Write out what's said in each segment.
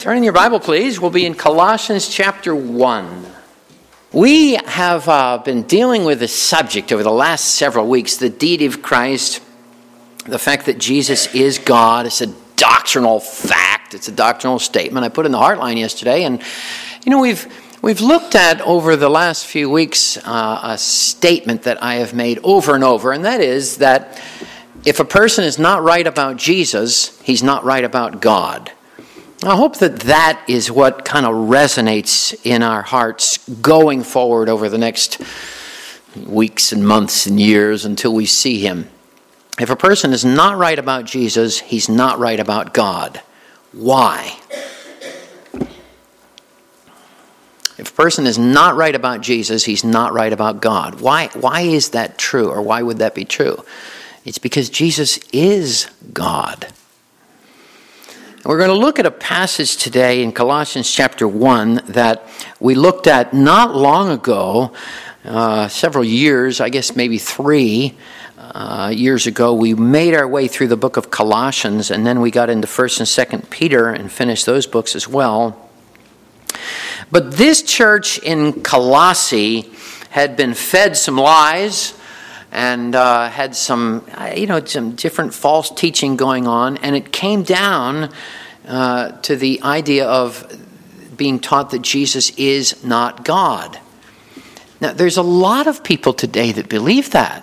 Turn in your Bible, please. We'll be in Colossians chapter 1. We have been dealing with this subject over the last several weeks, the deity of Christ, the fact that Jesus is God. It's a doctrinal fact. It's a doctrinal statement. I put in the Heartline yesterday, and we've looked at over the last few weeks a statement that I have made over and over, and that is that if a person is not right about Jesus, he's not right about God. I hope that is what kind of resonates in our hearts going forward over the next weeks and months and years until we see him. If a person is not right about Jesus, he's not right about God. Why? If a person is not right about Jesus, he's not right about God. Why is that true, or why would that be true? It's because Jesus is God. We're going to look at a passage today in Colossians chapter 1 that we looked at not long ago, several years, I guess maybe 3 years ago. We made our way through the book of Colossians, and then we got into 1st and 2nd Peter and finished those books as well. But this church in Colossae had been fed some lies and had some different false teaching going on, and it came down to the idea of being taught that Jesus is not God. Now, there's a lot of people today that believe that.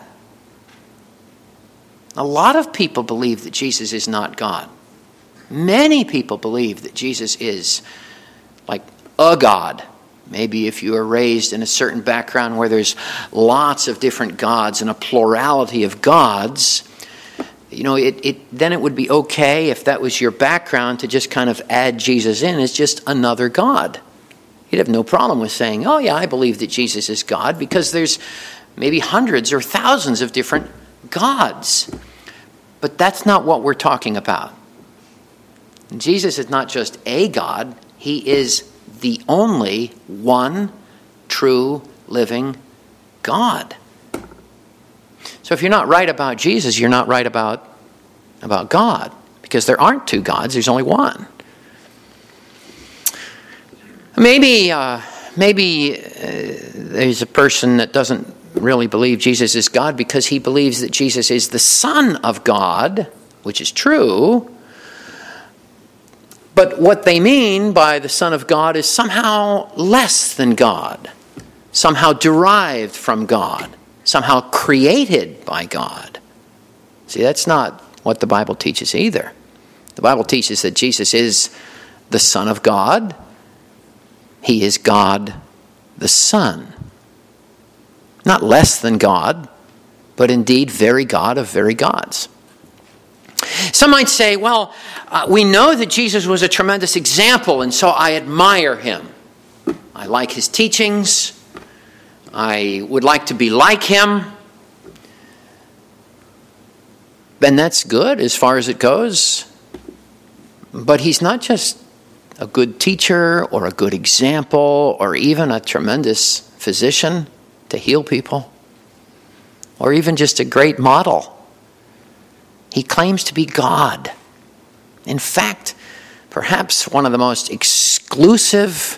A lot of people believe that Jesus is not God. Many people believe that Jesus is like a God. Maybe if you are raised in a certain background where there's lots of different gods and a plurality of gods, then it would be okay if that was your background to just kind of add Jesus in as just another God. You'd have no problem with saying, oh yeah, I believe that Jesus is God, because there's maybe hundreds or thousands of different gods. But that's not what we're talking about. Jesus is not just a God, he is the only one true living God. So if you're not right about Jesus, you're not right about God, because there aren't two gods, there's only one. Maybe there's a person that doesn't really believe Jesus is God because he believes that Jesus is the Son of God, which is true. But what they mean by the Son of God is somehow less than God, somehow derived from God, somehow created by God. See, that's not what the Bible teaches either. The Bible teaches that Jesus is the Son of God. He is God the Son. Not less than God, but indeed very God of very gods. Some might say, well, we know that Jesus was a tremendous example, and so I admire him. I like his teachings. I would like to be like him. And that's good as far as it goes. But he's not just a good teacher or a good example or even a tremendous physician to heal people, or even just a great model. He claims to be God. In fact, perhaps one of the most exclusive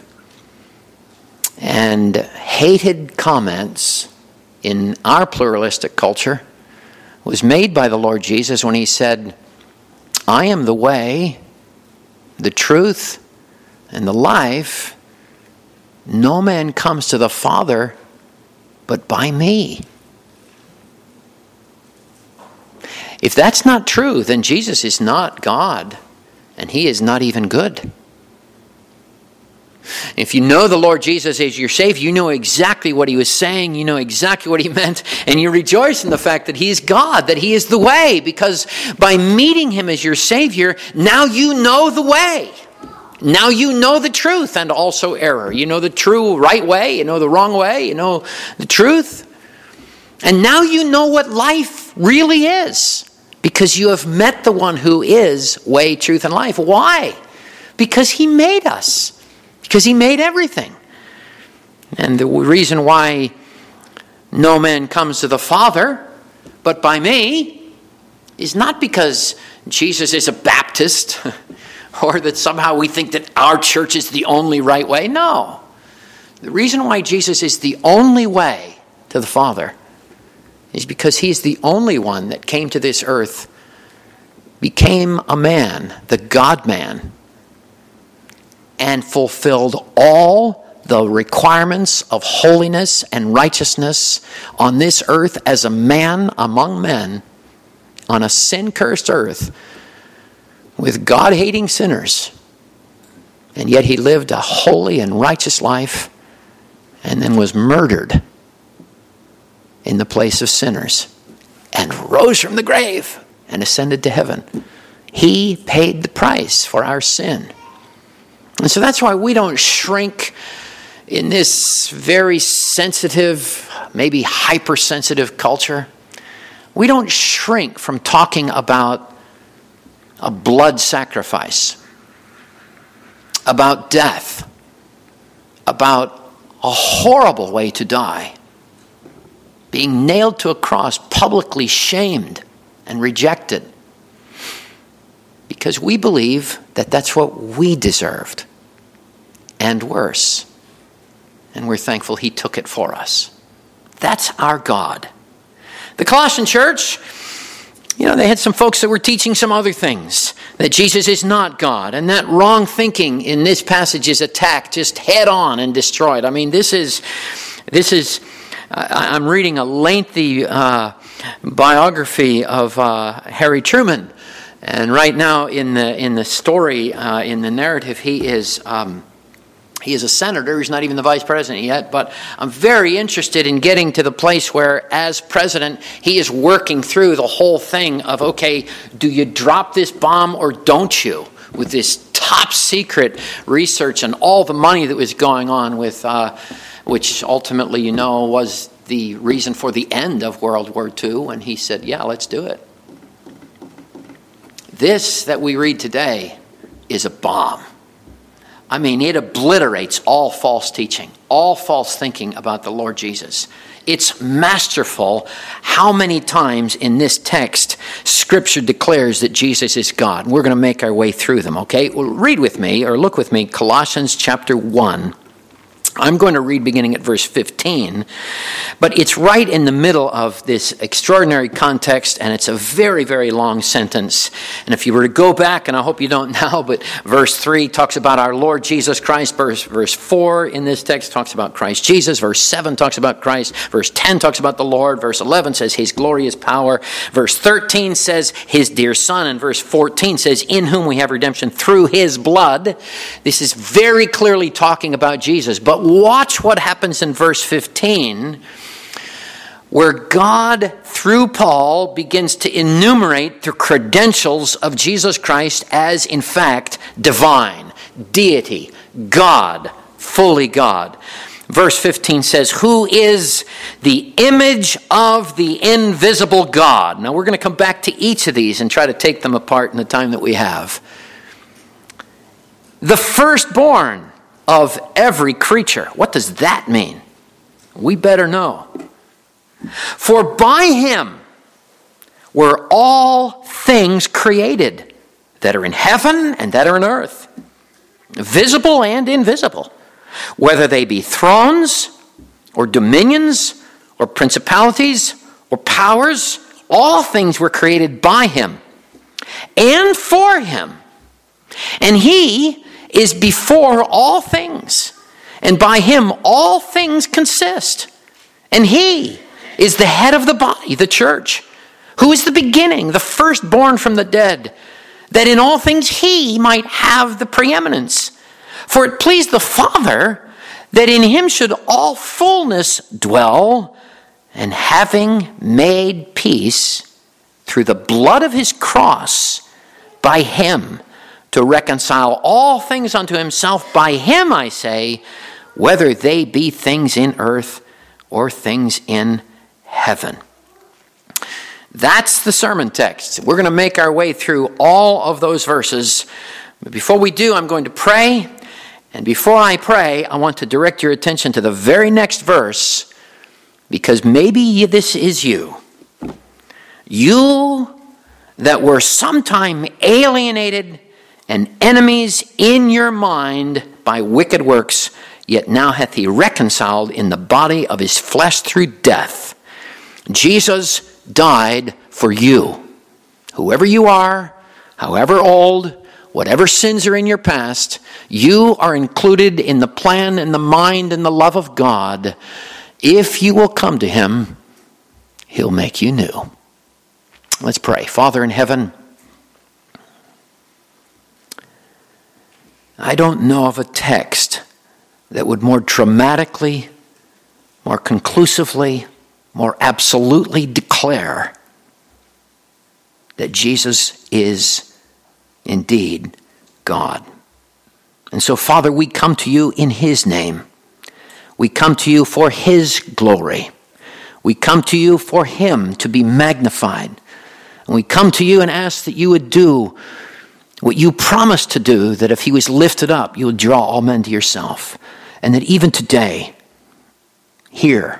and hated comments in our pluralistic culture was made by the Lord Jesus when he said, I am the way, the truth, and the life. No man comes to the Father but by me. If that's not true, then Jesus is not God, and he is not even good. If you know the Lord Jesus as your Savior, you know exactly what he was saying, you know exactly what he meant, and you rejoice in the fact that he is God, that he is the way, because by meeting him as your Savior, now you know the way. Now you know the truth and also error. You know the true right way, you know the wrong way, you know the truth. And now you know what life really is, because you have met the one who is way, truth, and life. Why? Because he made us. Because he made everything. And the reason why no man comes to the Father but by me is not because Jesus is a Baptist or that somehow we think that our church is the only right way. No. The reason why Jesus is the only way to the Father is because he's the only one that came to this earth, became a man, the God-man, and fulfilled all the requirements of holiness and righteousness on this earth as a man among men on a sin-cursed earth with God-hating sinners. And yet he lived a holy and righteous life and then was murdered in the place of sinners and rose from the grave and ascended to heaven. He paid the price for our sin. And so that's why we don't shrink in this very sensitive, maybe hypersensitive culture. We don't shrink from talking about a blood sacrifice, about death, about a horrible way to die, being nailed to a cross, publicly shamed and rejected, because we believe that that's what we deserved, and worse. And we're thankful he took it for us. That's our God. The Colossian church, they had some folks that were teaching some other things, that Jesus is not God, and that wrong thinking in this passage is attacked just head on and destroyed. I mean, this is. I'm reading a lengthy biography of Harry Truman, and right now in the story, in the narrative, he is a senator. He's not even the vice president yet, but I'm very interested in getting to the place where, as president, he is working through the whole thing of, okay, do you drop this bomb or don't you? With this top secret research and all the money that was going on with, which ultimately, was the reason for the end of World War II. And he said, yeah, let's do it. This that we read today is a bomb. I mean, it obliterates all false teaching, all false thinking about the Lord Jesus. It's masterful how many times in this text Scripture declares that Jesus is God. We're going to make our way through them, okay? Well, read with me or look with me, Colossians chapter 1. I'm going to read beginning at verse 15, but it's right in the middle of this extraordinary context, and it's a very, very long sentence. And if you were to go back, and I hope you don't now, but verse 3 talks about our Lord Jesus Christ. Verse 4 in this text talks about Christ Jesus. Verse 7 talks about Christ. Verse 10 talks about the Lord. Verse 11 says his glorious power. Verse 13 says his dear Son. And verse 14 says in whom we have redemption through his blood. This is very clearly talking about Jesus. But watch what happens in verse 15, where God, through Paul, begins to enumerate the credentials of Jesus Christ as, in fact, divine, deity, God, fully God. Verse 15 says, who is the image of the invisible God? Now, we're going to come back to each of these and try to take them apart in the time that we have. The firstborn of every creature. What does that mean? We better know. For by him were all things created that are in heaven and that are in earth, visible and invisible, whether they be thrones or dominions or principalities or powers. All things were created by him and for him. And he is before all things, and by him all things consist. And he is the head of the body, the church, who is the beginning, the firstborn from the dead, that in all things he might have the preeminence. For it pleased the Father that in him should all fullness dwell, and having made peace through the blood of his cross, by him to reconcile all things unto himself. By him, I say, whether they be things in earth or things in heaven. That's the sermon text. We're going to make our way through all of those verses. But before we do, I'm going to pray. And before I pray, I want to direct your attention to the very next verse, because maybe this is you. You that were sometime alienated and enemies in your mind by wicked works, yet now hath he reconciled in the body of his flesh through death. Jesus died for you. Whoever you are, however old, whatever sins are in your past, you are included in the plan and the mind and the love of God. If you will come to him, he'll make you new. Let's pray. Father in heaven, I don't know of a text that would more dramatically, more conclusively, more absolutely declare that Jesus is indeed God. And so, Father, we come to you in his name. We come to you for his glory. We come to you for him to be magnified. And we come to you and ask that you would do what you promised to do, that if he was lifted up, you would draw all men to yourself. And that even today, here,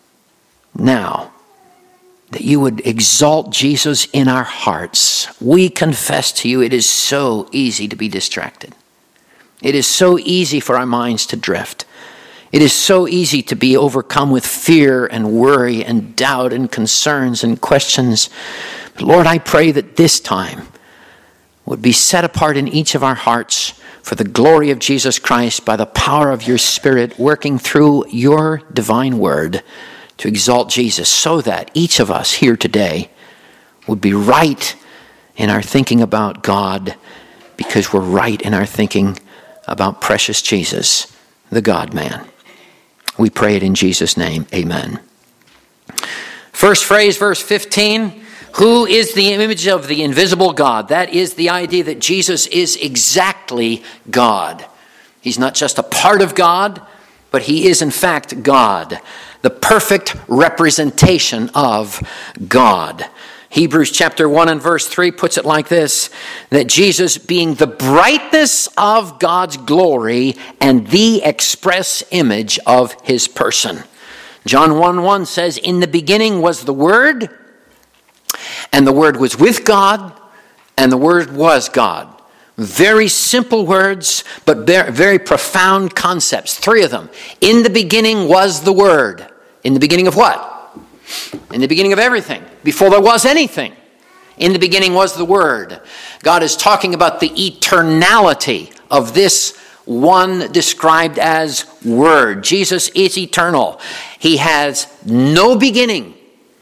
now, that you would exalt Jesus in our hearts. We confess to you, it is so easy to be distracted. It is so easy for our minds to drift. It is so easy to be overcome with fear and worry and doubt and concerns and questions. But Lord, I pray that this time would be set apart in each of our hearts for the glory of Jesus Christ by the power of your Spirit working through your divine word to exalt Jesus, so that each of us here today would be right in our thinking about God, because we're right in our thinking about precious Jesus, the God-man. We pray it in Jesus' name. Amen. First phrase, verse 15. Who is the image of the invisible God? That is the idea that Jesus is exactly God. He's not just a part of God, but he is in fact God, the perfect representation of God. Hebrews chapter 1 and verse 3 puts it like this, that Jesus, being the brightness of God's glory and the express image of his person. John 1:1 says, in the beginning was the Word, and the Word was with God, and the Word was God. Very simple words, but very profound concepts. Three of them. In the beginning was the Word. In the beginning of what? In the beginning of everything. Before there was anything. In the beginning was the Word. God is talking about the eternality of this one described as Word. Jesus is eternal. He has no beginning.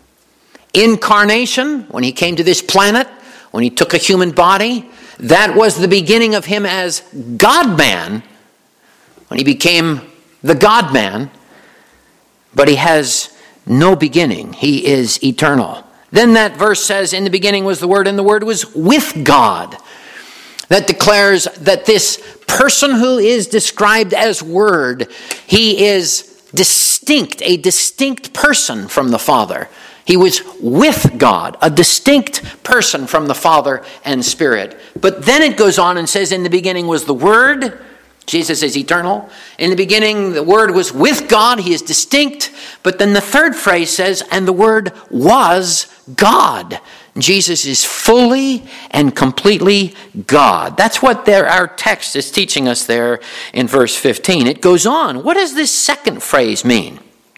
Incarnation, when he came to this planet, when he took a human body, that was the beginning of him as God-man, when he became the God-man, but he has no beginning. He is eternal. Then that verse says, in the beginning was the Word, and the Word was with God. That declares that this person who is described as Word, he is distinct, a distinct person from the Father. He was with God, a distinct person from the Father and Spirit. But then it goes on and says, in the beginning was the Word. Jesus is eternal. In the beginning, the Word was with God. He is distinct. But then the third phrase says, and the Word was God. Jesus is fully and completely God. That's what our text is teaching us there in verse 15. It goes on. What does this second phrase mean?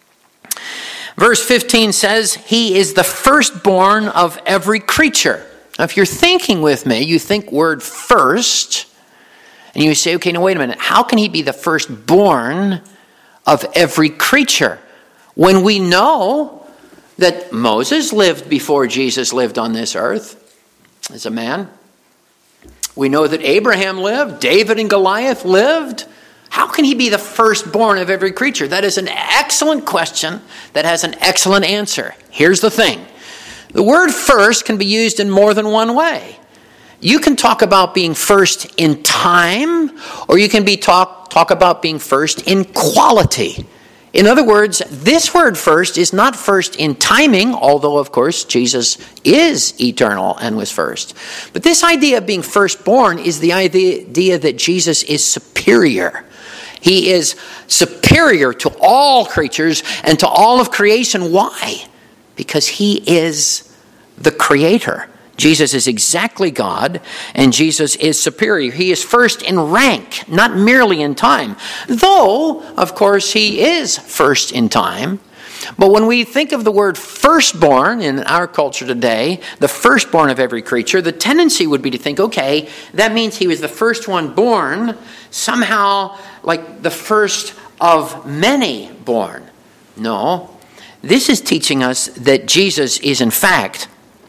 Verse 15 says, he is the firstborn of every creature. Now, if you're thinking with me, you think word first, and you say, okay, now wait a minute. How can he be the firstborn of every creature? When we know that Moses lived before Jesus lived on this earth as a man. We know that Abraham lived, David and Goliath lived. How can he be the firstborn of every creature? That is an excellent question that has an excellent answer. Here's the thing. The word first can be used in more than one way. You can talk about being first in time, or you can talk about being first in quality. In other words, this word first is not first in timing, although, of course, Jesus is eternal and was first. But this idea of being firstborn is the idea that Jesus is superior. He is superior to all creatures and to all of creation. Why? Because he is the creator. Jesus is exactly God, and Jesus is superior. He is first in rank, not merely in time. Though, of course, he is first in time. But when we think of the word firstborn in our culture today, the firstborn of every creature, the tendency would be to think, okay, that means he was the first one born, somehow like the first of many born. No, this is teaching us that Jesus is in fact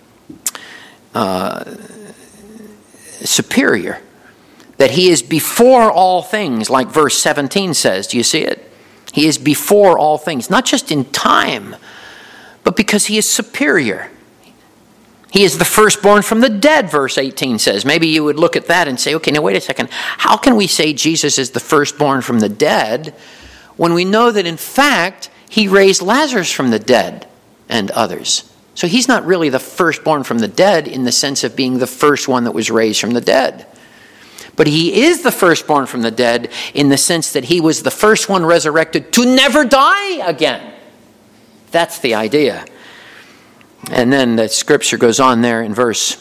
superior, that he is before all things, like verse 17 says. Do you see it? He is before all things, not just in time, but because he is superior. He is the firstborn from the dead, verse 18 says. Maybe you would look at that and say, okay, now wait a second. How can we say Jesus is the firstborn from the dead when we know that in fact he raised Lazarus from the dead and others? So he's not really the firstborn from the dead in the sense of being the first one that was raised from the dead. But he is the firstborn from the dead in the sense that he was the first one resurrected to never die again. That's the idea. And then the scripture goes on there in verse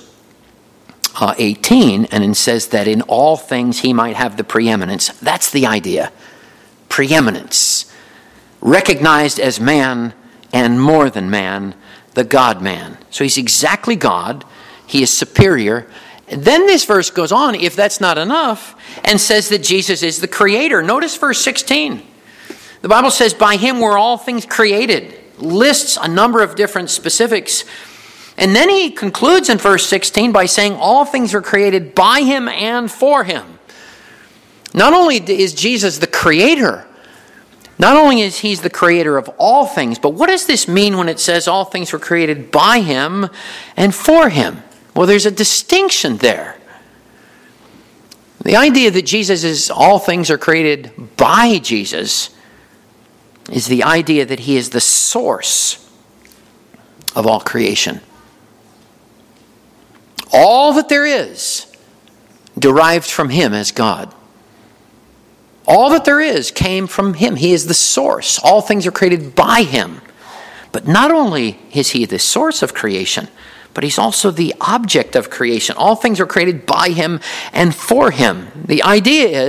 18 and it says that in all things he might have the preeminence. That's the idea. Preeminence. Recognized as man and more than man, the God-man. So he's exactly God. He is superior. And then this verse goes on, if that's not enough, and says that Jesus is the creator. Notice verse 16. The Bible says, by him were all things created. Lists a number of different specifics. And then he concludes in verse 16 by saying all things were created by him and for him. Not only is Jesus the creator, not only is he the creator of all things, but what does this mean when it says all things were created by him and for him? Well, there's a distinction there. The idea that Jesus is all things are created by Jesus is the idea that he is the source of all creation. All that there is derived from him as God. All that there is came from him. He is the source. All things are created by him. But not only is he the source of creation, but he's also the object of creation. All things are created by him and for him. The idea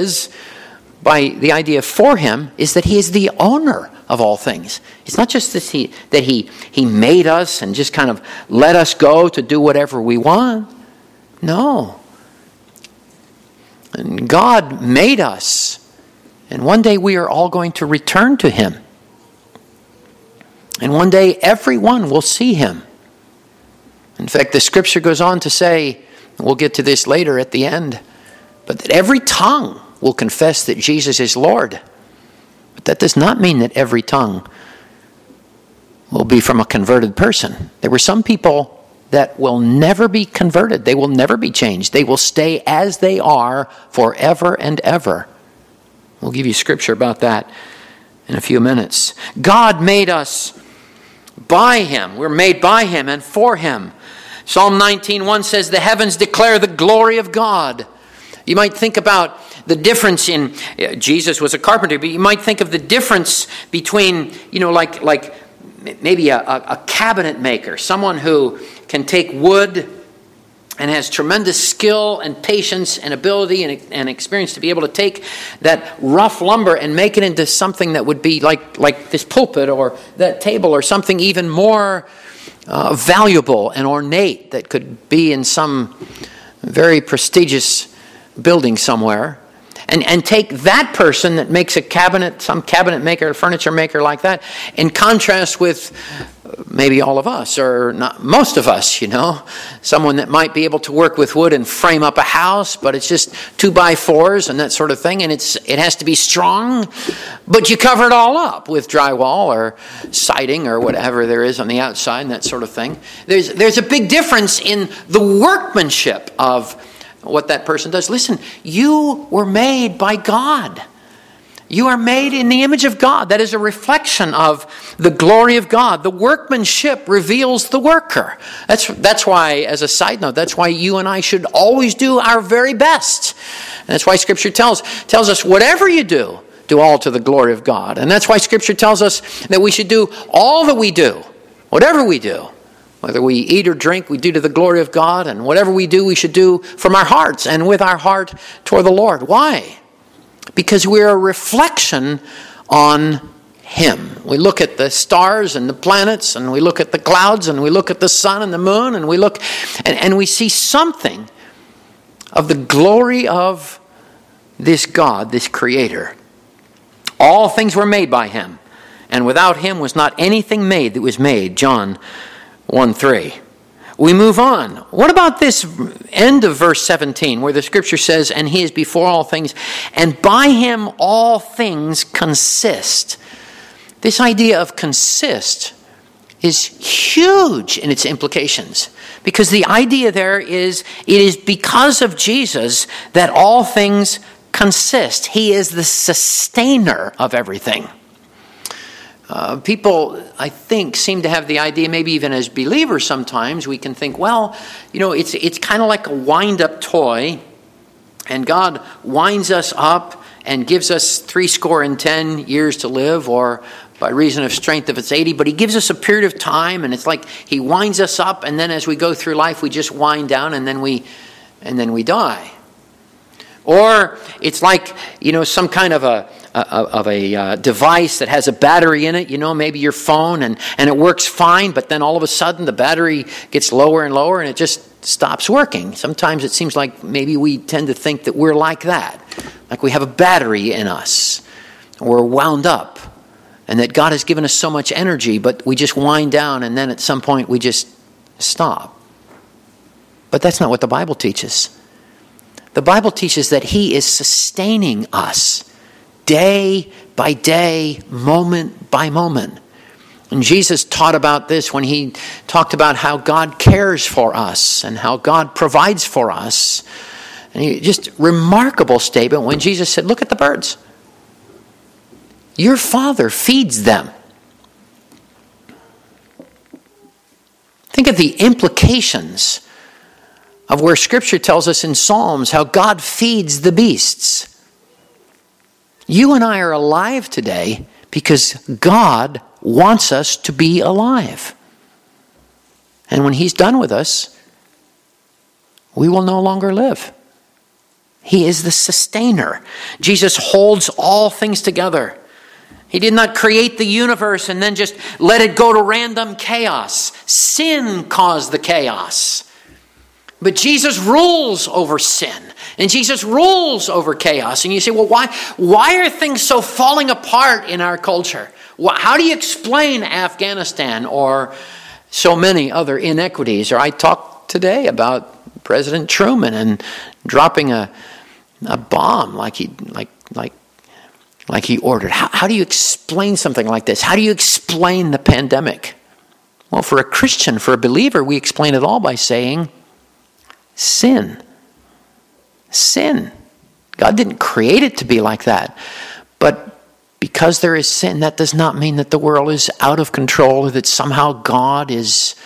for him is that he is the owner of all things. It's not just that he made us and just kind of let us go to do whatever we want. No. And God made us. And one day we are all going to return to him. And one day everyone will see him. In fact, the scripture goes on to say, we'll get to this later at the end, but that every tongue will confess that Jesus is Lord. But that does not mean that every tongue will be from a converted person. There were some people that will never be converted. They will never be changed. They will stay as they are forever and ever. We'll give you scripture about that in a few minutes. God made us by him. We're made by him and for him. Psalm 19:1 says, the heavens declare the glory of God. You might think about the difference in, Jesus was a carpenter, but you might think of the difference between, like maybe a cabinet maker, someone who can take wood and has tremendous skill and patience and ability and experience to be able to take that rough lumber and make it into something that would be like this pulpit or that table or something even more valuable and ornate that could be in some very prestigious building somewhere. And take that person that makes a cabinet, some cabinet maker, furniture maker like that, in contrast with maybe all of us, or not most of us, someone that might be able to work with wood and frame up a house, but it's just 2x4s and that sort of thing, and it has to be strong, but you cover it all up with drywall or siding or whatever there is on the outside and that sort of thing. There's a big difference in the workmanship of what that person does. Listen, you were made by God. You are made in the image of God. That is a reflection of the glory of God. The workmanship reveals the worker. That's why, as a side note, that's why you and I should always do our very best. And that's why Scripture tells us whatever you do all to the glory of God. And that's why Scripture tells us that we should do all that we do, whatever we do, Whether we eat or drink, we do to the glory of God. And whatever we do, we should do from our hearts and with our heart toward the Lord. Why? Because we're a reflection on Him. We look at the stars and the planets, and we look at the clouds, and we look at the sun and the moon, and we look and we see something of the glory of this God, this Creator. All things were made by Him, and without Him was not anything made that was made. John 1:3. We move on. What about this end of verse 17 where the scripture says, and He is before all things, and by Him all things consist. This idea of consist is huge in its implications, because the idea there is it is because of Jesus that all things consist. He is the sustainer of everything. People, I think, seem to have the idea, maybe even as believers sometimes, we can think, well, it's kind of like a wind-up toy, and God winds us up and gives us 70 years to live, or by reason of strength if it's 80, but He gives us a period of time, and it's like He winds us up, and then as we go through life, we just wind down, and then we die. Or it's like, some kind of a device that has a battery in it, maybe your phone, and it works fine, but then all of a sudden the battery gets lower and lower and it just stops working. Sometimes it seems like maybe we tend to think that we're like that, like we have a battery in us, we're wound up, and that God has given us so much energy, but we just wind down and then at some point we just stop. But that's not what the Bible teaches. The Bible teaches that He is sustaining us day by day, moment by moment. And Jesus taught about this when He talked about how God cares for us and how God provides for us. And just remarkable statement when Jesus said, look at the birds. Your Father feeds them. Think of the implications of where Scripture tells us in Psalms how God feeds the beasts. You and I are alive today because God wants us to be alive. And when He's done with us, we will no longer live. He is the sustainer. Jesus holds all things together. He did not create the universe and then just let it go to random chaos. Sin caused the chaos. But Jesus rules over sin, and Jesus rules over chaos. And you say, well, why are things so falling apart in our culture? How do you explain Afghanistan or so many other inequities? Or I talked today about President Truman and dropping a bomb like he ordered. How do you explain something like this? How do you explain the pandemic? Well, for a Christian, for a believer, we explain it all by saying, sin. Sin. God didn't create it to be like that. But because there is sin, that does not mean that the world is out of control, or that somehow God has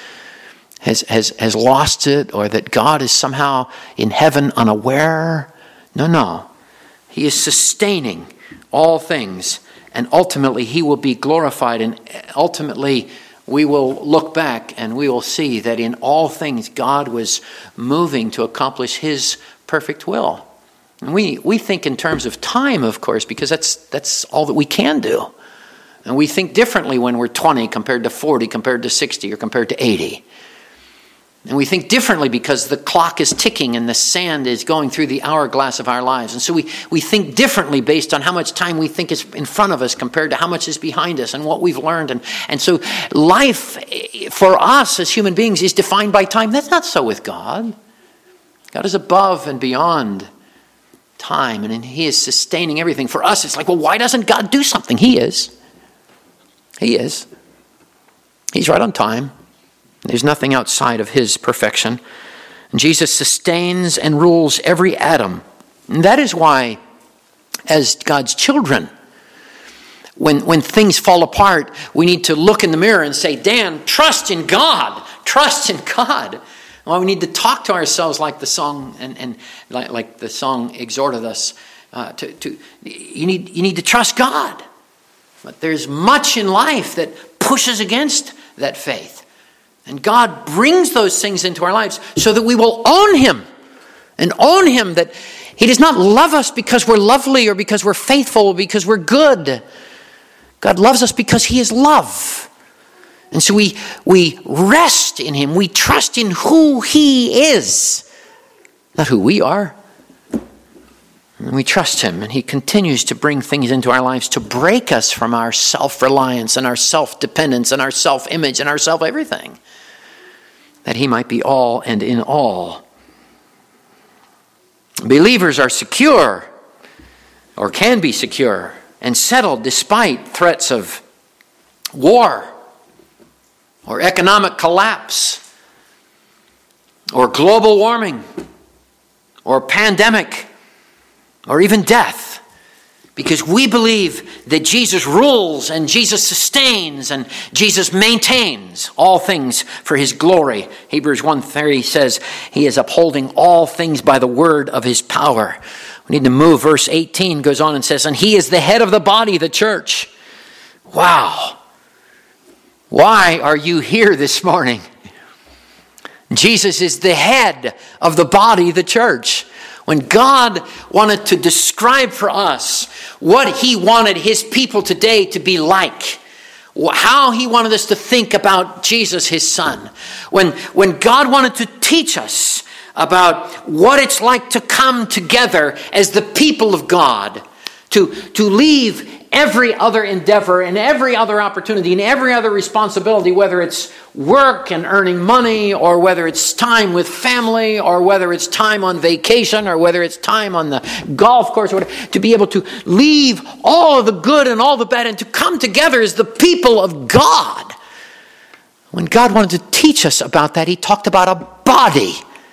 lost it, or that God is somehow in heaven unaware. No. He is sustaining all things, and ultimately He will be glorified, and ultimately we will look back and we will see that in all things God was moving to accomplish His perfect will. And we think in terms of time, of course, because that's all that we can do. And we think differently when we're 20 compared to 40, compared to 60, or compared to 80. And we think differently because the clock is ticking and the sand is going through the hourglass of our lives. And so we think differently based on how much time we think is in front of us compared to how much is behind us and what we've learned. And so life for us as human beings is defined by time. That's not so with God. God is above and beyond time, and He is sustaining everything. For us, it's like, well, why doesn't God do something? He is. He is. He's right on time. There's nothing outside of His perfection. And Jesus sustains and rules every atom. And that is why, as God's children, when things fall apart, we need to look in the mirror and say, Dan, trust in God. Trust in God. Well, we need to talk to ourselves like the song and like the song exhorted us to. You need to trust God. But there's much in life that pushes against that faith. And God brings those things into our lives so that we will own him. And own him, that he does not love us because we're lovely or because we're faithful or because we're good. God loves us because he is love. And so we rest in him. We trust in who he is, not who we are. And we trust him, and he continues to bring things into our lives to break us from our self-reliance and our self-dependence and our self-image and our self-everything, that he might be all and in all. Believers are secure, or can be secure, and settled despite threats of war, or economic collapse, or global warming, or pandemic, or even death, because we believe that Jesus rules and Jesus sustains and Jesus maintains all things for his glory. Hebrews 1:30 says he is upholding all things by the word of his power. We need to move. Verse 18 goes on and says, and he is the head of the body, the church. Wow. Why are you here this morning? Jesus is the head of the body, the church. When God wanted to describe for us what he wanted his people today to be like, how he wanted us to think about Jesus, his son, when God wanted to teach us about what it's like to come together as the people of God, to leave every other endeavor and every other opportunity and every other responsibility, whether it's work and earning money, or whether it's time with family, or whether it's time on vacation, or whether it's time on the golf course, or whatever, to be able to leave all of the good and all the bad and to come together as the people of God. When God wanted to teach us about that, he talked about a body.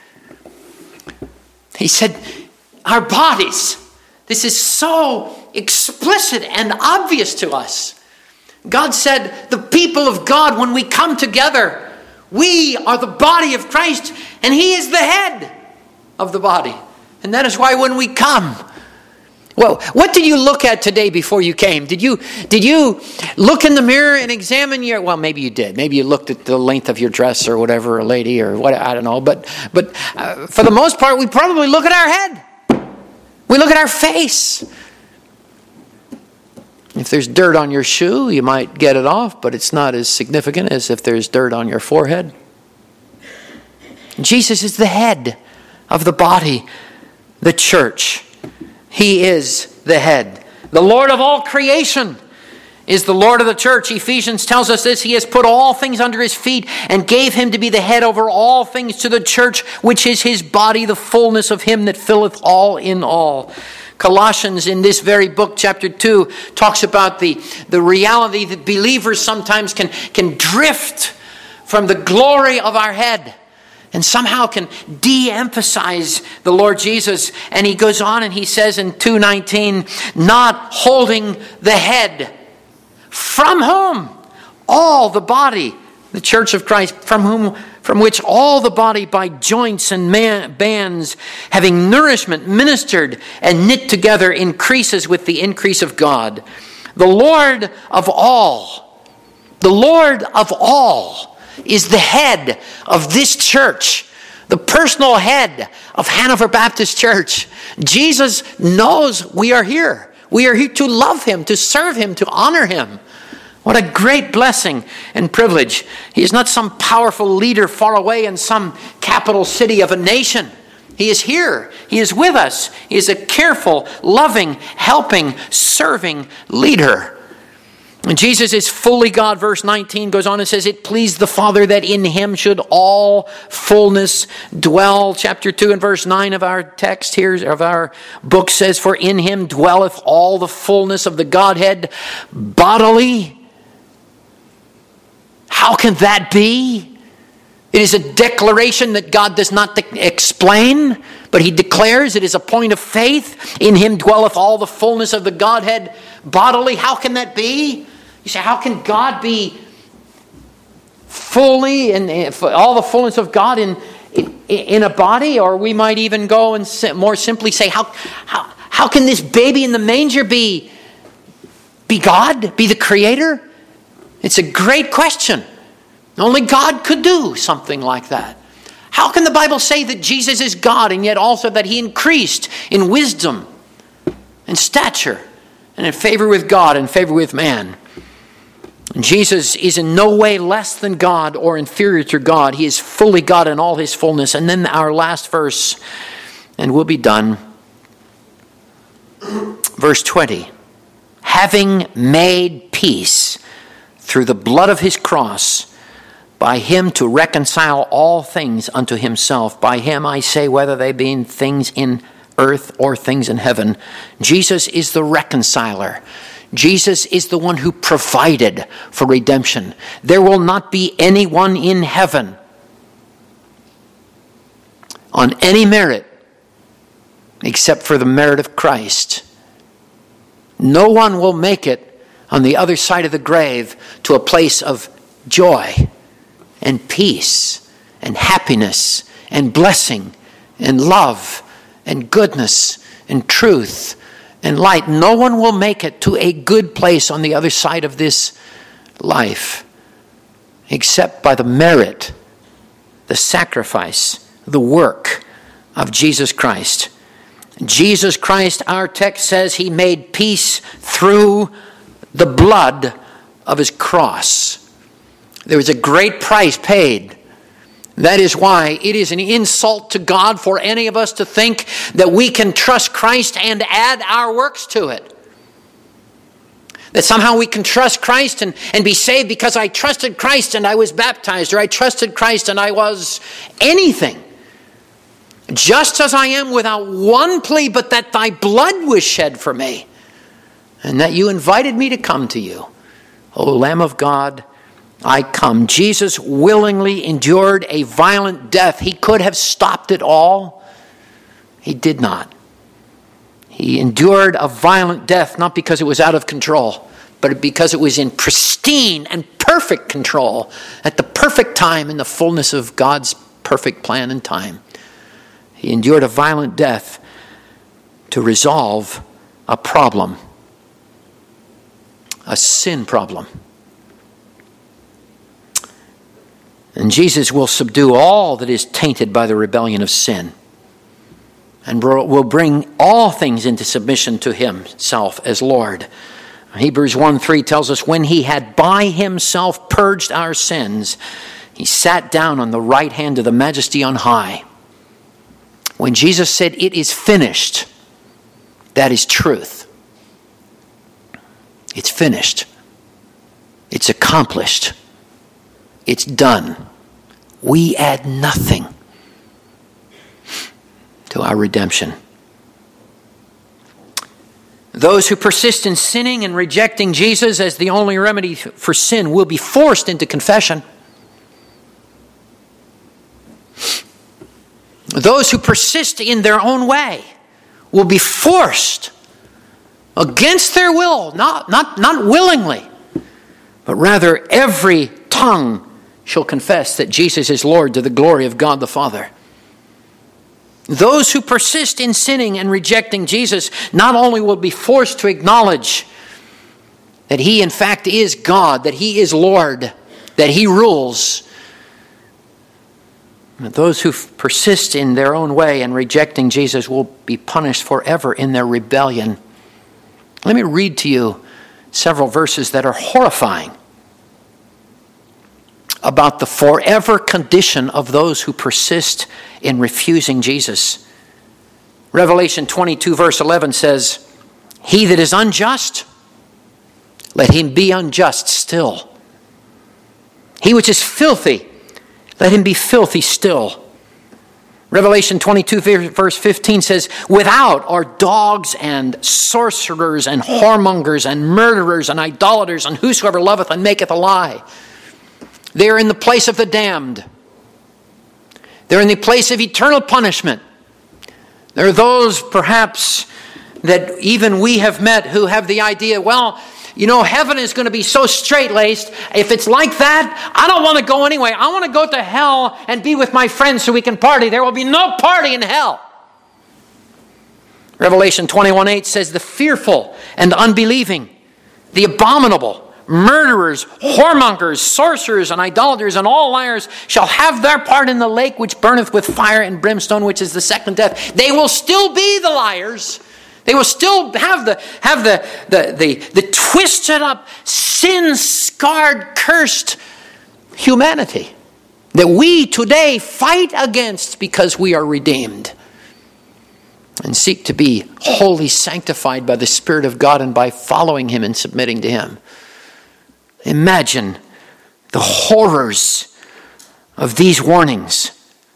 He said, our bodies. This is so explicit and obvious to us. God said, the people of God, when we come together, we are the body of Christ, and he is the head of the body. And that is why when we come, well, what did you look at today before you came? Did you look in the mirror and examine your, well, maybe you did. Maybe you looked at the length of your dress or whatever, a lady or what, I don't know. But for the most part, we probably look at our head. We look at our face. If there's dirt on your shoe, you might get it off, but it's not as significant as if there's dirt on your forehead. Jesus is the head of the body, the church. He is the head. The Lord of all creation is the Lord of the church. Ephesians tells us this. He has put all things under his feet and gave him to be the head over all things to the church, which is his body, the fullness of him that filleth all in all. Colossians, in this very book, chapter 2, talks about the reality that believers sometimes can drift from the glory of our head and somehow can de-emphasize the Lord Jesus. And he goes on and he says in 2:19, not holding the head, from whom all the body, the church of Christ, from which all the body by joints and bands, having nourishment ministered and knit together, increases with the increase of God. The Lord of all is the head of this church, the personal head of Hanover Baptist Church. Jesus knows we are here. We are here to love him, to serve him, to honor him. What a great blessing and privilege. He is not some powerful leader far away in some capital city of a nation. He is here. He is with us. He is a careful, loving, helping, serving leader. And Jesus is fully God. Verse 19 goes on and says, it pleased the Father that in him should all fullness dwell. Chapter 2 and verse 9 of our text here, of our book, says, for in him dwelleth all the fullness of the Godhead bodily. How can that be? It is a declaration that God does not explain, but he declares it is a point of faith. In him dwelleth all the fullness of the Godhead bodily. How can that be? You say, how can God be fully and all the fullness of God in a body? Or we might even go and more simply say, how can this baby in the manger be God, be the creator? It's a great question. Only God could do something like that. How can the Bible say that Jesus is God and yet also that he increased in wisdom and stature and in favor with God and favor with man? Jesus is in no way less than God or inferior to God. He is fully God in all his fullness. And then our last verse, and we'll be done. Verse 20. Having made peace through the blood of his cross, by him to reconcile all things unto himself. By him I say, whether they be things in earth or things in heaven. Jesus is the reconciler. Jesus is the one who provided for redemption. There will not be anyone in heaven on any merit except for the merit of Christ. No one will make it on the other side of the grave to a place of joy and peace and happiness and blessing and love and goodness and truth and light. No one will make it to a good place on the other side of this life except by the merit, the sacrifice, the work of Jesus Christ. Jesus Christ, our text says, he made peace through the blood of his cross. There was a great price paid. That is why it is an insult to God for any of us to think that we can trust Christ and add our works to it. That somehow we can trust Christ and be saved because I trusted Christ and I was baptized, or I trusted Christ and I was anything. Just as I am without one plea, but that thy blood was shed for me, and that you invited me to come to you. O Lamb of God, I come. Jesus willingly endured a violent death. He could have stopped it all. He did not. He endured a violent death, not because it was out of control, but because it was in pristine and perfect control at the perfect time in the fullness of God's perfect plan and time. He endured a violent death to resolve a problem, a sin problem. And Jesus will subdue all that is tainted by the rebellion of sin, and will bring all things into submission to himself as Lord. Hebrews 1:3 tells us, when he had by himself purged our sins, he sat down on the right hand of the Majesty on high. When Jesus said, it is finished, that is truth. It's finished. It's accomplished. It's done. We add nothing to our redemption. Those who persist in sinning and rejecting Jesus as the only remedy for sin will be forced into confession. Those who persist in their own way will be forced against their will, not willingly, but rather every tongue shall confess that Jesus is Lord to the glory of God the Father. Those who persist in sinning and rejecting Jesus not only will be forced to acknowledge that he in fact is God, that he is Lord, that he rules, but those who persist in their own way and rejecting Jesus will be punished forever in their rebellion. Let me read to you several verses that are horrifying about the forever condition of those who persist in refusing Jesus. Revelation 22 verse 11 says, he that is unjust, let him be unjust still. He which is filthy, let him be filthy still. Revelation 22 verse 15 says, without are dogs and sorcerers and whoremongers and murderers and idolaters and whosoever loveth and maketh a lie. They are in the place of the damned. They're in the place of eternal punishment. There are those perhaps that even we have met who have the idea, well, you know, heaven is going to be so straight-laced. If it's like that, I don't want to go anyway. I want to go to hell and be with my friends so we can party. There will be no party in hell. Revelation 21:8 says, the fearful and unbelieving, the abominable, murderers, whoremongers, sorcerers, and idolaters, and all liars shall have their part in the lake which burneth with fire and brimstone, which is the second death. They will still be the liars. They will still have the twisted up, sin-scarred, cursed humanity that we today fight against because we are redeemed and seek to be wholly sanctified by the Spirit of God and by following Him and submitting to Him. Imagine the horrors of these warnings.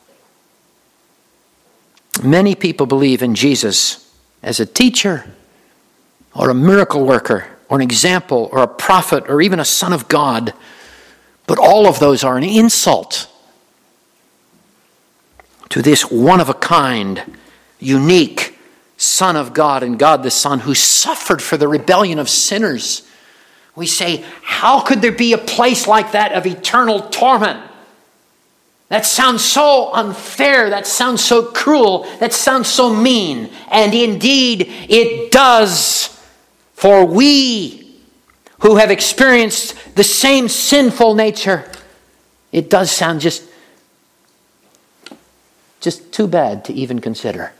Many people believe in Jesus as a teacher or a miracle worker or an example or a prophet or even a son of God. But all of those are an insult to this one-of-a-kind, unique Son of God and God the Son who suffered for the rebellion of sinners. We say, how could there be a place like that of eternal torment? That sounds so unfair. That sounds so cruel. That sounds so mean. And indeed, it does. For we who have experienced the same sinful nature, it does sound just too bad to even consider.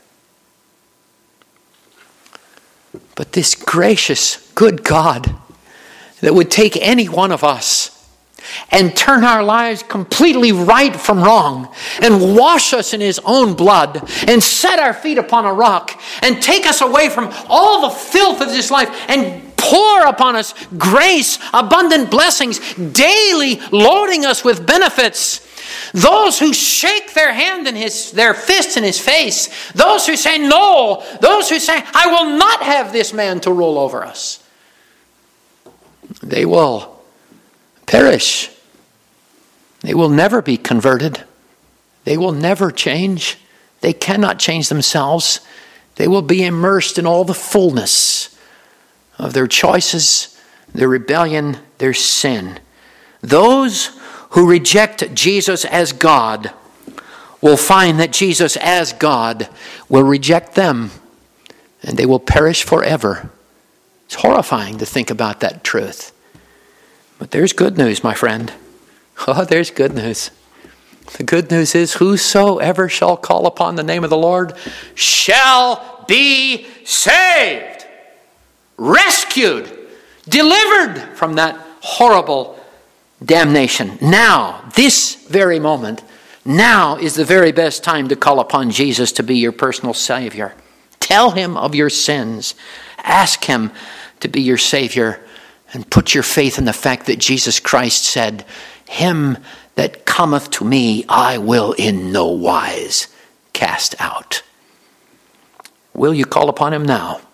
But this gracious, good God that would take any one of us and turn our lives completely right from wrong and wash us in His own blood and set our feet upon a rock and take us away from all the filth of this life and pour upon us grace, abundant blessings, daily loading us with benefits. Those who shake their hand in their fist in His face, those who say no, those who say, I will not have this man to rule over us, they will perish. They will never be converted. They will never change. They cannot change themselves. They will be immersed in all the fullness of their choices, their rebellion, their sin. Those who reject Jesus as God will find that Jesus as God will reject them, and they will perish forever. It's horrifying to think about that truth. But there's good news, my friend. Oh, there's good news. The good news is, whosoever shall call upon the name of the Lord shall be saved, rescued, delivered from that horrible damnation. Now, this very moment, now is the very best time to call upon Jesus to be your personal Savior. Tell Him of your sins. Ask Him to be your Savior. And put your faith in the fact that Jesus Christ said, Him that cometh to me, I will in no wise cast out. Will you call upon Him now?